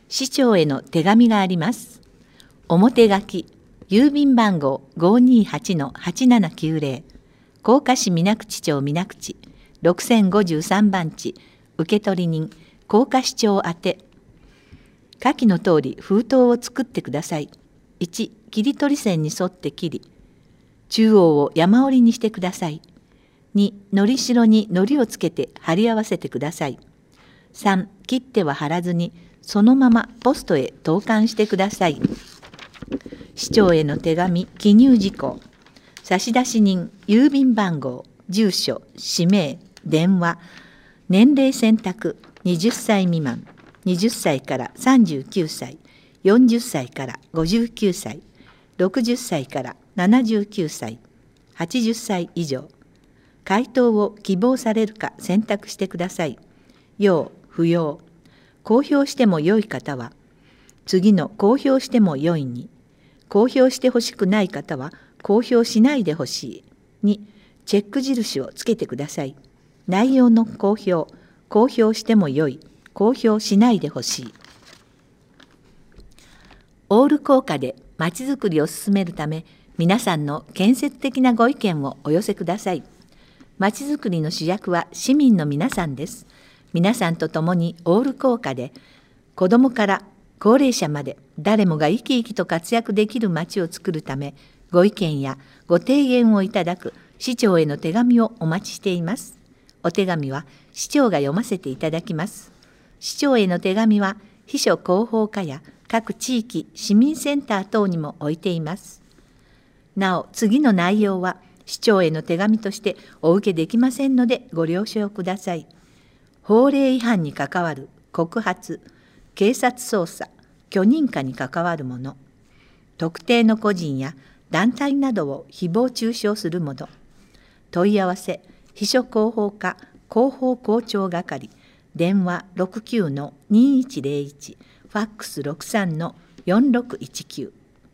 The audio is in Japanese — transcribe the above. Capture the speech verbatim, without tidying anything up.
市長への手紙があります。表書き、郵便番号 ごーにーはちのはちななきゅうぜろ、甲賀市水口町水口ろくせんごじゅうさんばん地、受取人、甲賀市長宛て。下記の通り封筒を作ってください。いち、切り取り線に沿って切り、中央を山折りにしてください。に、のりしろにのりをつけて貼り合わせてください。さん、切っては貼らずにそのままポストへ投函してください。市長への手紙記入事項、差出人、郵便番号、住所、氏名、電話、年齢選択、はたち未満、はたちからさんじゅうきゅうさい、よんじゅっさいからごじゅうきゅうさい、ろくじゅっさいからななじゅうきゅうさい、はちじゅっさい以上。回答を希望されるか選択してください。要、不要。公表しても良い方は、次の公表しても良いに、公表してほしくない方は、公表しないでほしいに、チェック印をつけてください。内容の公表、公表しても良い、公表しないでほしい。オール効果でまちづくりを進めるため、皆さんの建設的なご意見をお寄せください。まちづくりの主役は市民の皆さんです。皆さんと共にオール効果で、子どもから高齢者まで誰もが生き生きと活躍できるまちを作るため、ご意見やご提言をいただく市長への手紙をお待ちしています。お手紙は市長が読ませていただきます。市長への手紙は秘書広報課や各地域市民センター等にも置いています。なお、次の内容は市長への手紙としてお受けできませんのでご了承ください。法令違反に関わる告発、警察捜査、許認可に関わるもの、特定の個人や団体などを誹謗中傷するもの、問い合わせ、秘書広報課広報校長係、電話 ろくきゅうのにいちぜろいち、ファックスろくさんのよんろくいちきゅう。